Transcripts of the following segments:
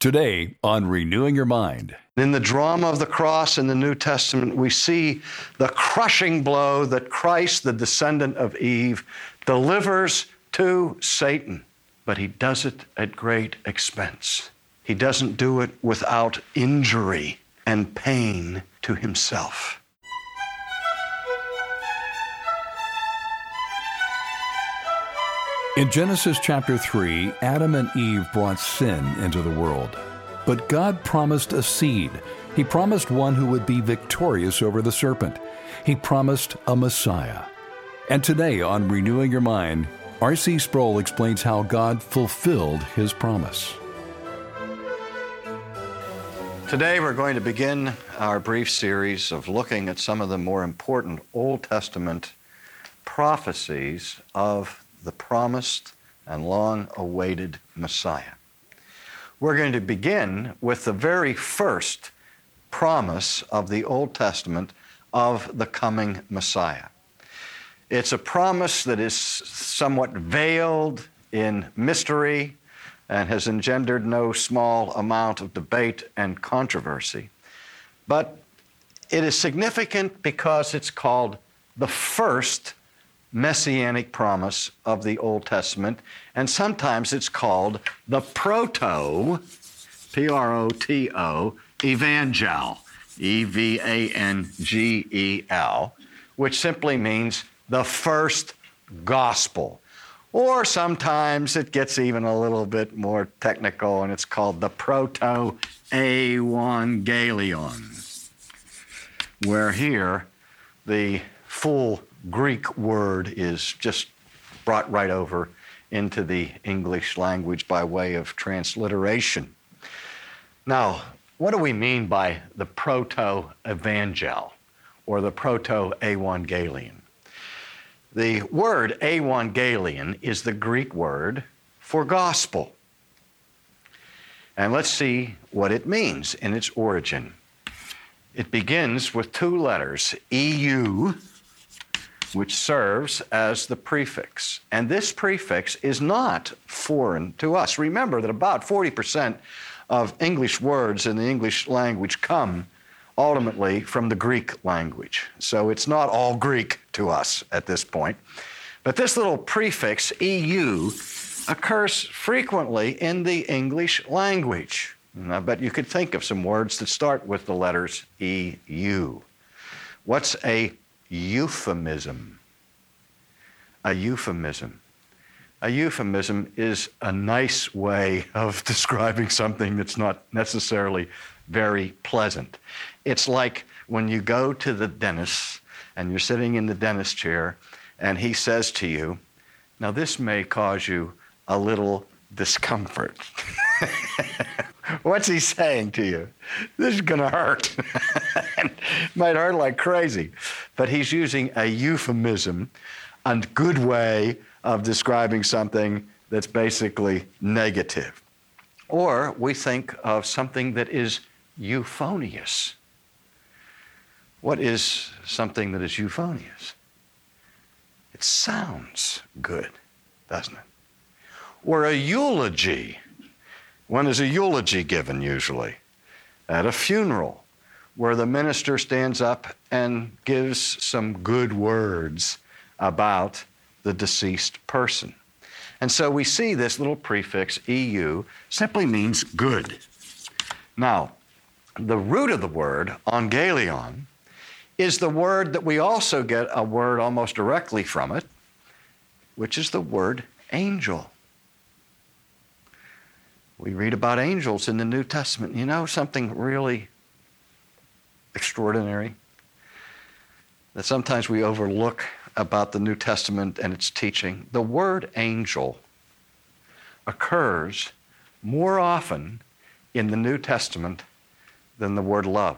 Today on Renewing Your Mind. In the drama of the cross in the New Testament, we see the crushing blow that Christ, the descendant of Eve, delivers to Satan. But he does it at great expense. He doesn't do it without injury and pain to himself. In Genesis chapter 3, Adam and Eve brought sin into the world. But God promised a seed. He promised one who would be victorious over the serpent. He promised a Messiah. And today on Renewing Your Mind, R.C. Sproul explains how God fulfilled his promise. Today we're going to begin our brief series of looking at some of the more important Old Testament prophecies of the promised and long-awaited Messiah. We're going to begin with the very first promise of the Old Testament of the coming Messiah. It's a promise that is somewhat veiled in mystery and has engendered no small amount of debate and controversy. But it is significant because it's called the first messianic promise of the Old Testament, and sometimes it's called the proto, P-R-O-T-O, evangel, E-V-A-N-G-E-L, which simply means the first gospel. Or sometimes it gets even a little bit more technical, and it's called the proto-evangelion, where here the full Greek word is just brought right over into the English language by way of transliteration. Now, what do we mean by the proto-evangel or the proto-evangelion? The word evangelion is the Greek word for gospel. And let's see what it means in its origin. It begins with two letters, EU, which serves as the prefix. And this prefix is not foreign to us. Remember that about 40% of English words in the English language come ultimately from the Greek language. So it's not all Greek to us at this point. But this little prefix, EU, occurs frequently in the English language. And I bet you could think of some words that start with the letters EU. What's a euphemism? A euphemism. A euphemism is a nice way of describing something that's not necessarily very pleasant. It's like when you go to the dentist and you're sitting in the dentist chair and he says to you, now this may cause you a little discomfort. What's he saying to you? This is going to hurt. It might hurt like crazy. But he's using a euphemism, a good way of describing something that's basically negative. Or we think of something that is euphonious. What is something that is euphonious? It sounds good, doesn't it? Or a eulogy. When is a eulogy given usually? At a funeral, where the minister stands up and gives some good words about the deceased person. And so we see this little prefix, EU, simply means good. Now, the root of the word, angelion, is the word that we also get a word almost directly from it, which is the word angel. We read about angels in the New Testament. You know something really extraordinary that sometimes we overlook about the New Testament and its teaching? The word angel occurs more often in the New Testament than the word love.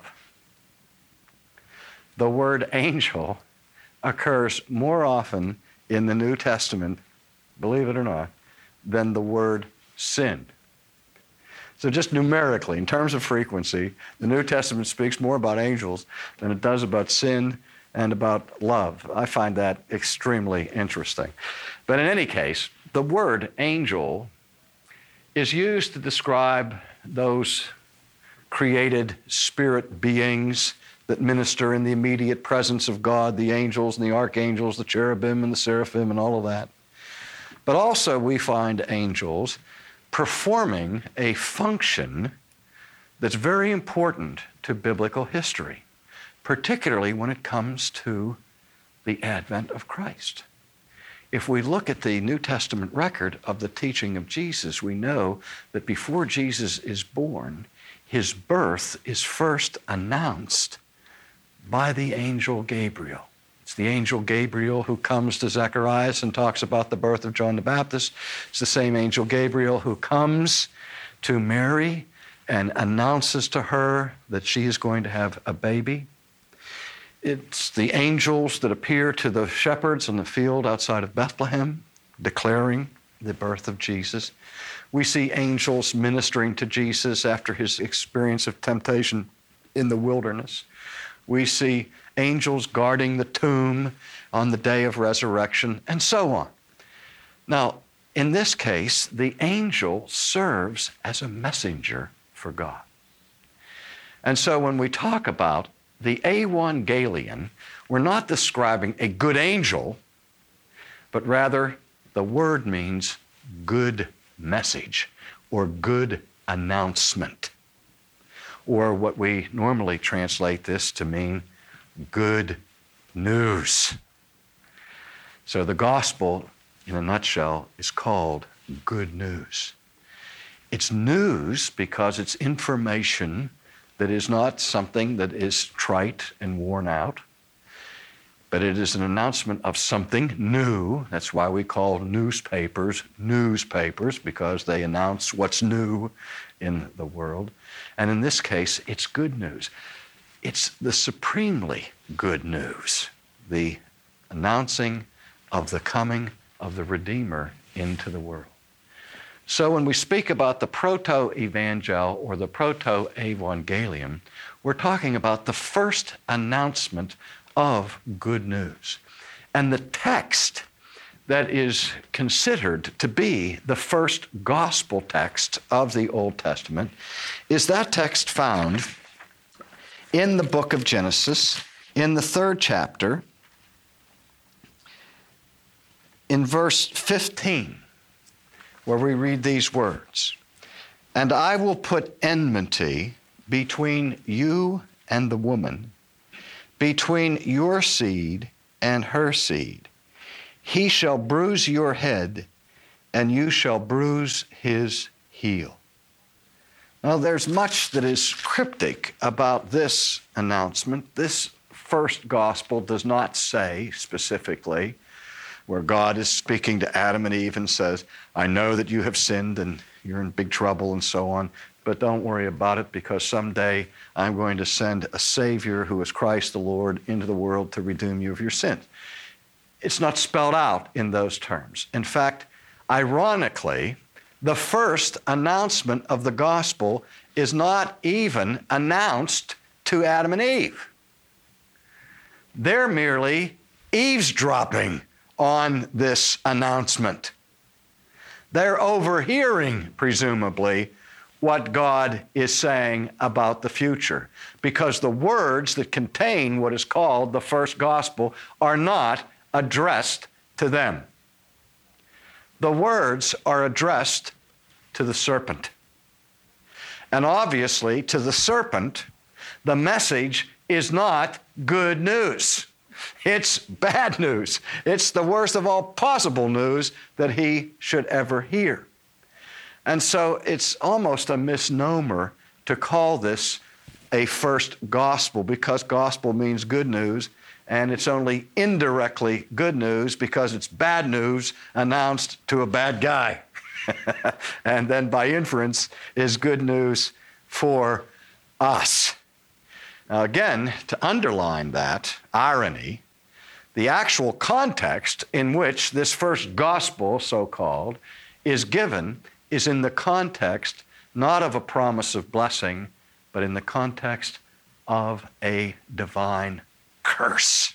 The word angel occurs more often in the New Testament, believe it or not, than the word sin. So just numerically, in terms of frequency, the New Testament speaks more about angels than it does about sin and about love. I find that extremely interesting. But in any case, the word angel is used to describe those created spirit beings that minister in the immediate presence of God, the angels and the archangels, the cherubim and the seraphim and all of that. But also we find angels performing a function that's very important to biblical history, particularly when it comes to the advent of Christ. If we look at the New Testament record of the teaching of Jesus, we know that before Jesus is born, his birth is first announced by the angel Gabriel. It's the angel Gabriel who comes to Zacharias and talks about the birth of John the Baptist. It's the same angel Gabriel who comes to Mary and announces to her that she is going to have a baby. It's the angels that appear to the shepherds in the field outside of Bethlehem, declaring the birth of Jesus. We see angels ministering to Jesus after his experience of temptation in the wilderness. We see angels guarding the tomb on the day of resurrection, and so on. Now, in this case, the angel serves as a messenger for God. And so when we talk about the Evangelion, we're not describing a good angel, but rather the word means good message or good announcement, or what we normally translate this to mean good news. So the gospel, in a nutshell, is called good news. It's news because it's information that is not something that is trite and worn out, but it is an announcement of something new. That's why we call newspapers, because they announce what's new in the world. And in this case, it's good news. It's the supremely good news, the announcing of the coming of the Redeemer into the world. So when we speak about the proto-evangel or the proto-evangelium, we're talking about the first announcement of good news. And the text that is considered to be the first gospel text of the Old Testament is that text found in the book of Genesis, in the 3rd chapter, in verse 15. Where we read these words, "And I will put enmity between you and the woman, between your seed and her seed. He shall bruise your head, and you shall bruise his heel." Now, there's much that is cryptic about this announcement. This first gospel does not say specifically, where God is speaking to Adam and Eve and says, "I know that you have sinned and you're in big trouble," and so on, "but don't worry about it, because someday I'm going to send a Savior who is Christ the Lord into the world to redeem you of your sins." It's not spelled out in those terms. In fact, ironically, the first announcement of the gospel is not even announced to Adam and Eve. They're merely eavesdropping on this announcement. They're overhearing, presumably, what God is saying about the future, because the words that contain what is called the first gospel are not addressed to them. The words are addressed to the serpent. And obviously, to the serpent, the message is not good news. It's bad news. It's the worst of all possible news that he should ever hear. And so it's almost a misnomer to call this a first gospel, because gospel means good news, and it's only indirectly good news because it's bad news announced to a bad guy. And then by inference is good news for us. Now again, to underline that irony, the actual context in which this first gospel, so-called, is given is in the context not of a promise of blessing, but in the context of a divine curse.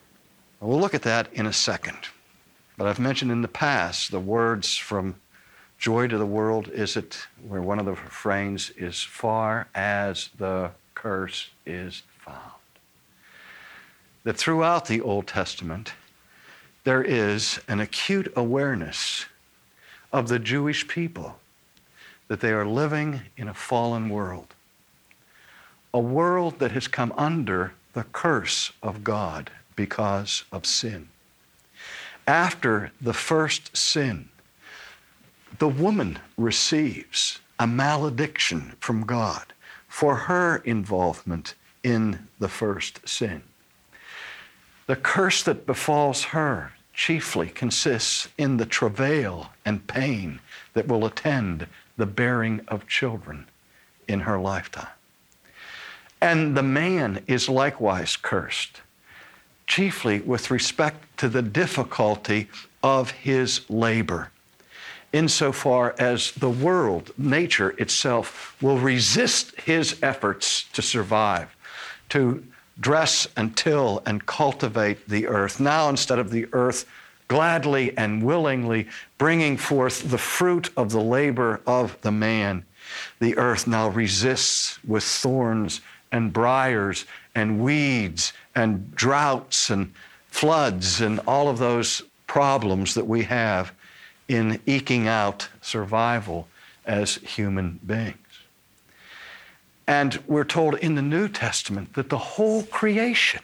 We'll look at that in a second. But I've mentioned in the past the words from joy to the world is it where one of the refrains is far as the curse is found. That throughout the Old Testament, there is an acute awareness of the Jewish people that they are living in a fallen world, a world that has come under the curse of God because of sin. After the first sin, the woman receives a malediction from God for her involvement in the first sin. The curse that befalls her chiefly consists in the travail and pain that will attend the bearing of children in her lifetime. And the man is likewise cursed, chiefly with respect to the difficulty of his labor, insofar as the world, nature itself, will resist his efforts to survive, to dress and till and cultivate the earth. Now, instead of the earth gladly and willingly bringing forth the fruit of the labor of the man, the earth now resists with thorns and briars and weeds and droughts and floods and all of those problems that we have in eking out survival as human beings. And we're told in the New Testament that the whole creation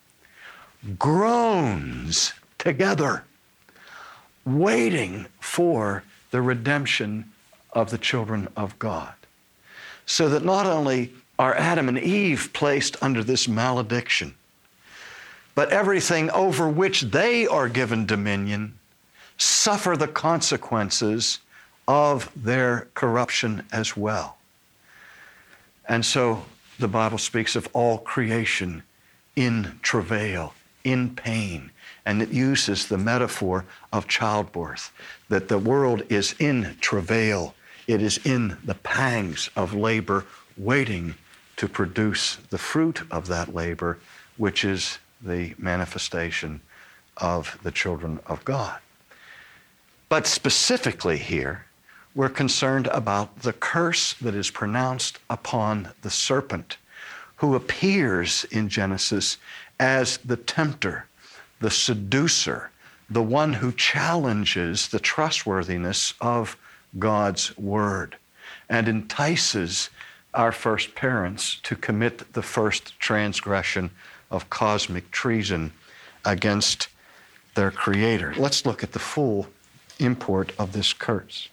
groans together, waiting for the redemption of the children of God. So that not only are Adam and Eve placed under this malediction, but everything over which they are given dominion suffer the consequences of their corruption as well. And so the Bible speaks of all creation in travail, in pain, and it uses the metaphor of childbirth, that the world is in travail. It is in the pangs of labor, waiting to produce the fruit of that labor, which is the manifestation of the children of God. But specifically here, we're concerned about the curse that is pronounced upon the serpent, who appears in Genesis as the tempter, the seducer, the one who challenges the trustworthiness of God's word and entices our first parents to commit the first transgression of cosmic treason against their Creator. Let's look at the full import of this curse.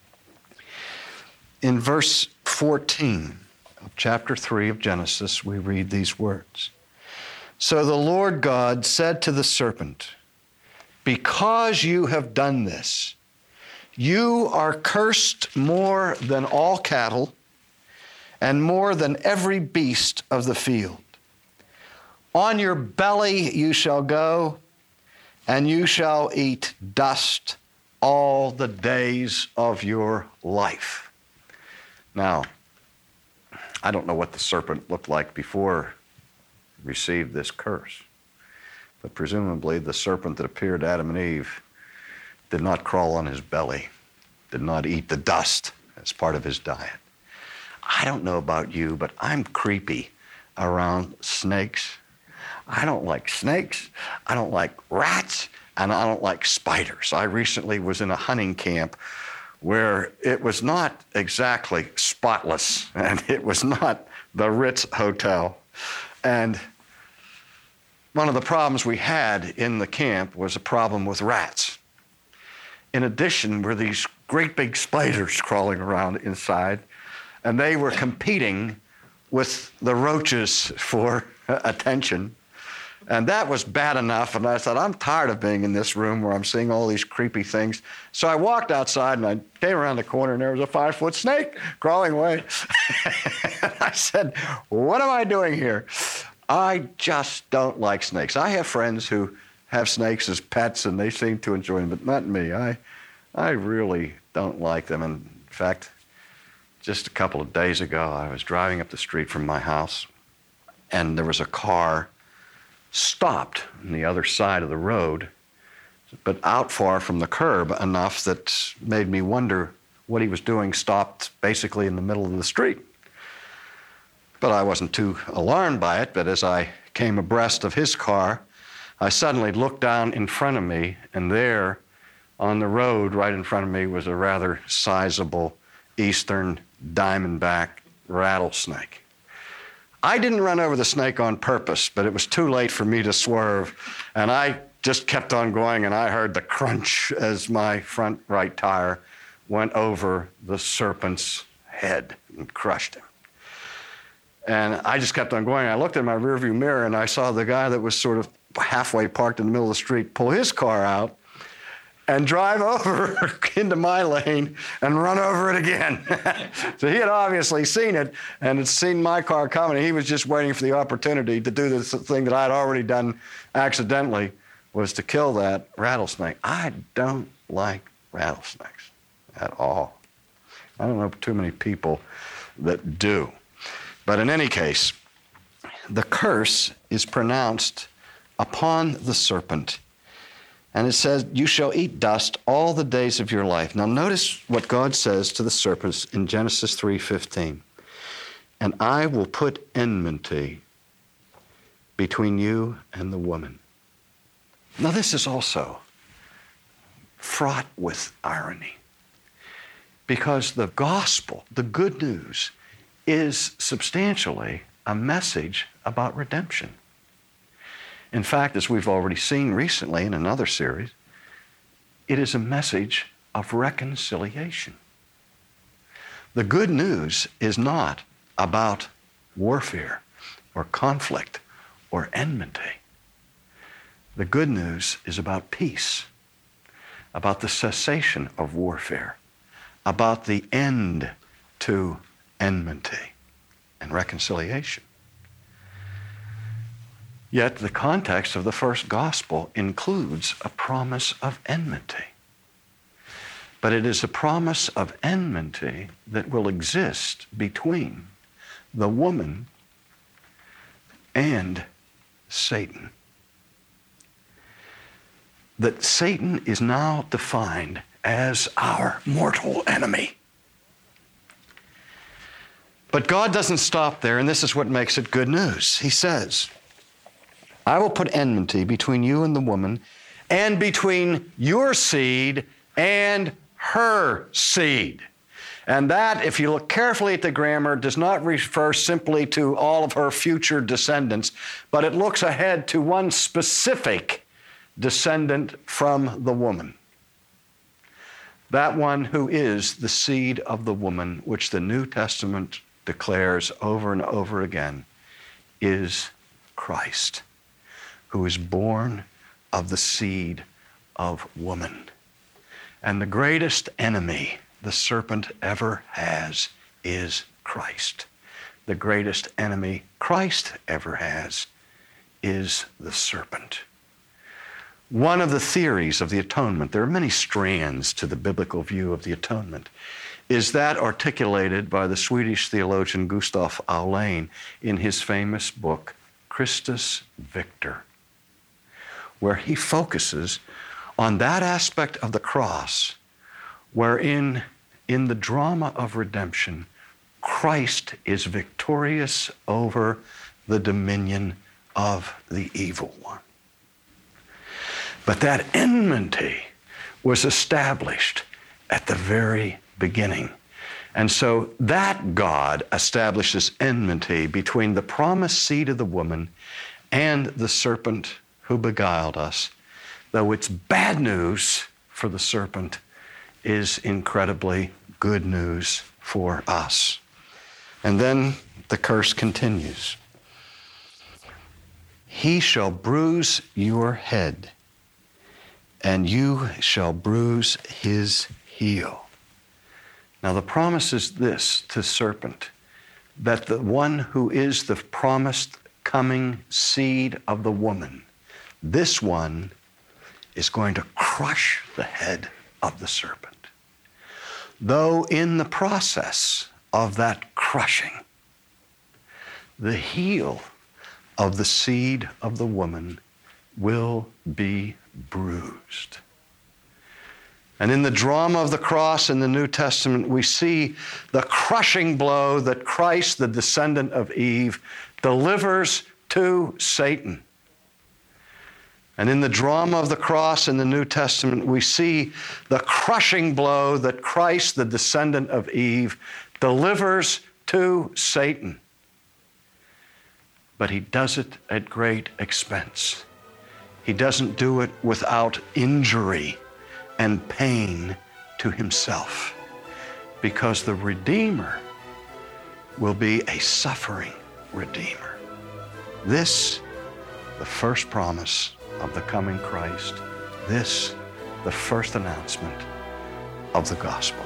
In verse 14 of chapter 3 of Genesis, we read these words. So the Lord God said to the serpent, because you have done this, you are cursed more than all cattle and more than every beast of the field. On your belly you shall go, and you shall eat dust all the days of your life. Now, I don't know what the serpent looked like before he received this curse, but presumably the serpent that appeared to Adam and Eve did not crawl on his belly, did not eat the dust as part of his diet. I don't know about you, but I'm creepy around snakes. I don't like snakes, I don't like rats, and I don't like spiders. I recently was in a hunting camp where it was not exactly spotless, and it was not the Ritz Hotel. And one of the problems we had in the camp was a problem with rats. In addition, were these great big spiders crawling around inside, and they were competing with the roaches for attention. And that was bad enough, and I thought, I'm tired of being in this room where I'm seeing all these creepy things. So I walked outside, and I came around the corner, and there was a 5-foot snake crawling away. I said, what am I doing here? I just don't like snakes. I have friends who have snakes as pets, and they seem to enjoy them, but not me. I really don't like them. And in fact, just a couple of days ago, I was driving up the street from my house, and there was a car stopped on the other side of the road, but out far from the curb enough that made me wonder what he was doing stopped basically in the middle of the street. But I wasn't too alarmed by it, but as I came abreast of his car, I suddenly looked down in front of me, and there on the road right in front of me was a rather sizable eastern diamondback rattlesnake. I didn't run over the snake on purpose, but it was too late for me to swerve, and I just kept on going, and I heard the crunch as my front right tire went over the serpent's head and crushed him. And I just kept on going. I looked in my rearview mirror, and I saw the guy that was sort of halfway parked in the middle of the street pull his car out and drive over into my lane and run over it again. So he had obviously seen it and had seen my car coming. He was just waiting for the opportunity to do this thing that I'd already done accidentally, was to kill that rattlesnake. I don't like rattlesnakes at all. I don't know too many people that do. But in any case, the curse is pronounced upon the serpent. And it says, you shall eat dust all the days of your life. Now notice what God says to the serpents in Genesis 3:15. And I will put enmity between you and the woman. Now this is also fraught with irony, because the gospel, the good news, is substantially a message about redemption. In fact, as we've already seen recently in another series, it is a message of reconciliation. The good news is not about warfare or conflict or enmity. The good news is about peace, about the cessation of warfare, about the end to enmity and reconciliation. Yet the context of the first gospel includes a promise of enmity. But it is a promise of enmity that will exist between the woman and Satan. That Satan is now defined as our mortal enemy. But God doesn't stop there, and this is what makes it good news. He says, I will put enmity between you and the woman, and between your seed and her seed. And that, if you look carefully at the grammar, does not refer simply to all of her future descendants, but it looks ahead to one specific descendant from the woman. That one who is the seed of the woman, which the New Testament declares over and over again, is Christ, who is born of the seed of woman. And the greatest enemy the serpent ever has is Christ. The greatest enemy Christ ever has is the serpent. One of the theories of the atonement, there are many strands to the biblical view of the atonement, is that articulated by the Swedish theologian Gustaf Aulén in his famous book, Christus Victor, where he focuses on that aspect of the cross wherein, in the drama of redemption, Christ is victorious over the dominion of the evil one. But that enmity was established at the very beginning. And so that God establishes enmity between the promised seed of the woman and the serpent who beguiled us, though it's bad news for the serpent is incredibly good news for us. And then the curse continues. He shall bruise your head, and you shall bruise his heel. Now the promise is this to serpent, that the one who is the promised coming seed of the woman, this one is going to crush the head of the serpent. Though in the process of that crushing, the heel of the seed of the woman will be bruised. And in the drama of the cross in the New Testament, we see the crushing blow that Christ, the descendant of Eve, delivers to Satan. And in the drama of the cross in the New Testament, we see the crushing blow that Christ, the descendant of Eve, delivers to Satan. But he does it at great expense. He doesn't do it without injury and pain to himself, because the Redeemer will be a suffering Redeemer. This, the first promise of the coming Christ. This, the first announcement of the gospel.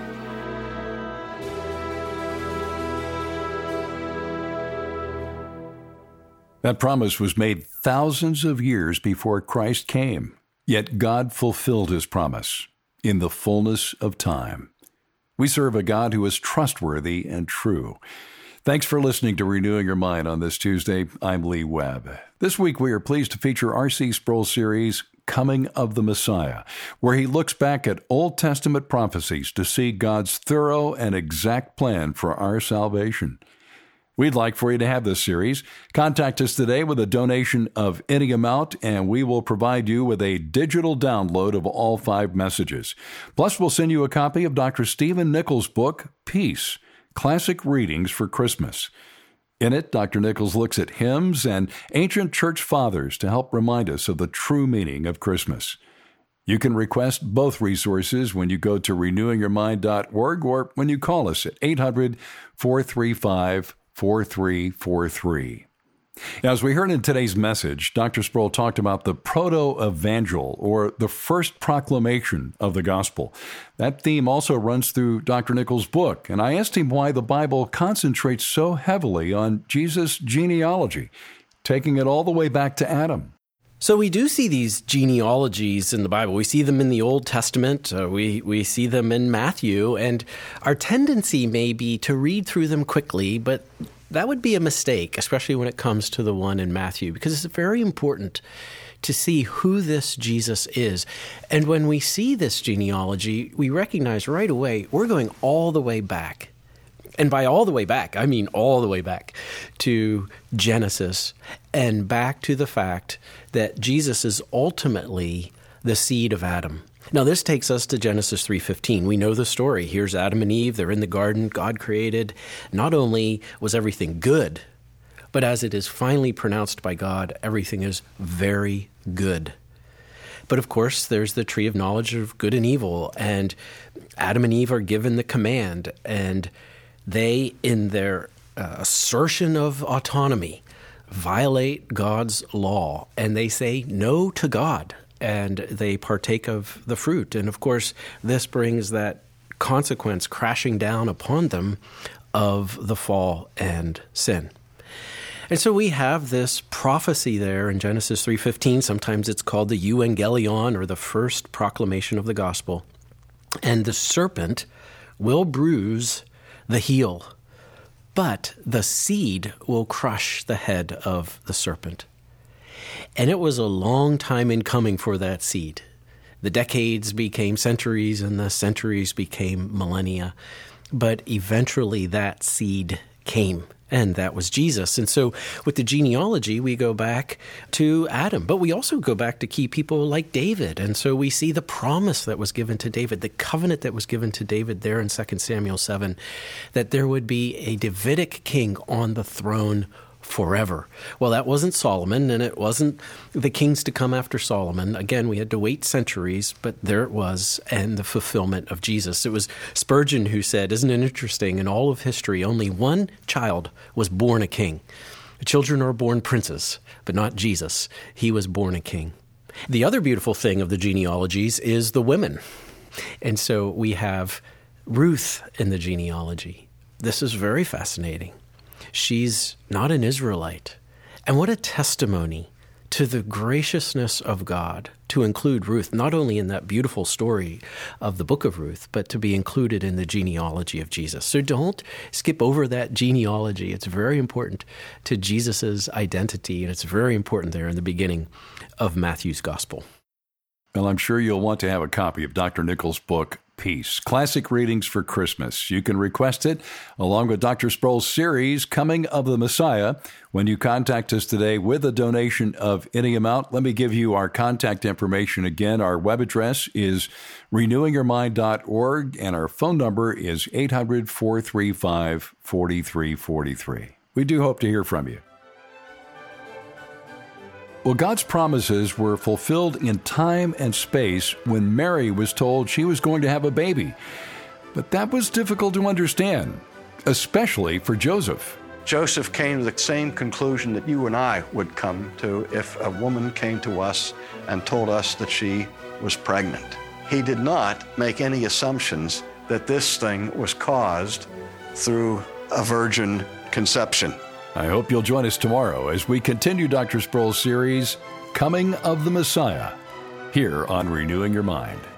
That promise was made thousands of years before Christ came, yet God fulfilled his promise in the fullness of time. We serve a God who is trustworthy and true. Thanks for listening to Renewing Your Mind on this Tuesday. I'm Lee Webb. This week we are pleased to feature R.C. Sproul's series, Coming of the Messiah, where he looks back at Old Testament prophecies to see God's thorough and exact plan for our salvation. We'd like for you to have this series. Contact us today with a donation of any amount, and we will provide you with a digital download of all 5 messages. Plus, we'll send you a copy of Dr. Stephen Nichols' book, Peace, Classic Readings for Christmas. In it, Dr. Nichols looks at hymns and ancient church fathers to help remind us of the true meaning of Christmas. You can request both resources when you go to renewingyourmind.org or when you call us at 800-435-4343. Now, as we heard in today's message, Dr. Sproul talked about the proto-evangel, or the first proclamation of the gospel. That theme also runs through Dr. Nichols' book, and I asked him why the Bible concentrates so heavily on Jesus' genealogy, taking it all the way back to Adam. So we do see these genealogies in the Bible. We see them in the Old Testament. We see them in Matthew. And our tendency may be to read through them quickly, but that would be a mistake, especially when it comes to the one in Matthew, because it's very important to see who this Jesus is. And when we see this genealogy, we recognize right away we're going all the way back. And by all the way back, I mean all the way back to Genesis and back to the fact that Jesus is ultimately the seed of Adam. Now, this takes us to Genesis 3:15. We know the story. Here's Adam and Eve. They're in the garden. God created. Not only was everything good, but as it is finally pronounced by God, everything is very good. But of course, there's the tree of knowledge of good and evil, and Adam and Eve are given the command, and they, in their assertion of autonomy, violate God's law, and they say no to God, and they partake of the fruit. And of course, this brings that consequence crashing down upon them of the fall and sin. And so we have this prophecy there in Genesis 3:15. Sometimes it's called the euangelion, or the first proclamation of the gospel. And the serpent will bruise the heel, but the seed will crush the head of the serpent. And it was a long time in coming for that seed. The decades became centuries, and the centuries became millennia. But eventually that seed came, and that was Jesus. And so with the genealogy, we go back to Adam, but we also go back to key people like David. And so we see the promise that was given to David, the covenant that was given to David there in 2 Samuel 7, that there would be a Davidic king on the throne forever. Well, that wasn't Solomon, and it wasn't the kings to come after Solomon. Again, we had to wait centuries, but there it was, and the fulfillment of Jesus. It was Spurgeon who said, isn't it interesting, in all of history, only one child was born a king. Children are born princes, but not Jesus. He was born a king. The other beautiful thing of the genealogies is the women. And so we have Ruth in the genealogy. This is very fascinating. She's not an Israelite. And what a testimony to the graciousness of God to include Ruth, not only in that beautiful story of the book of Ruth, but to be included in the genealogy of Jesus. So don't skip over that genealogy. It's very important to Jesus's identity, and it's very important there in the beginning of Matthew's gospel. Well, I'm sure you'll want to have a copy of Dr. Nichols' book, Peace, Classic Readings for Christmas. You can request it along with Dr. Sproul's series, Coming of the Messiah, when you contact us today with a donation of any amount. Let me give you our contact information again. Our web address is renewingyourmind.org, and our phone number is 800-435-4343. We do hope to hear from you. Well, God's promises were fulfilled in time and space when Mary was told she was going to have a baby. But that was difficult to understand, especially for Joseph. Joseph came to the same conclusion that you and I would come to if a woman came to us and told us that she was pregnant. He did not make any assumptions that this thing was caused through a virgin conception. I hope you'll join us tomorrow as we continue Dr. Sproul's series, Coming of the Messiah, here on Renewing Your Mind.